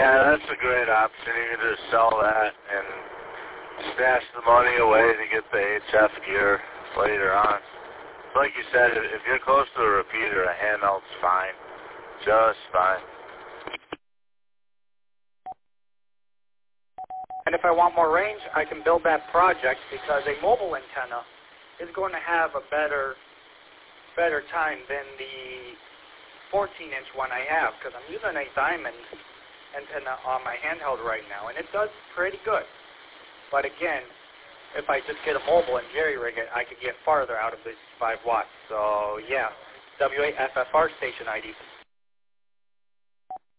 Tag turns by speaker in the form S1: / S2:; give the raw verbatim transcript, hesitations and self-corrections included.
S1: Yeah, that's a great option. You can just sell that and stash the money away to get the H F gear later on. Like you said, if you're close to a repeater, a handheld's fine. Just fine.
S2: And if I want more range, I can build that project because a mobile antenna is going to have a better better time than the fourteen inch one I have because I'm using a diamond antenna on my handheld right now, and it does pretty good. But again, if I just get a mobile and jerry-rig it, I could get farther out of this five watts. So yeah, W A F F R station I D.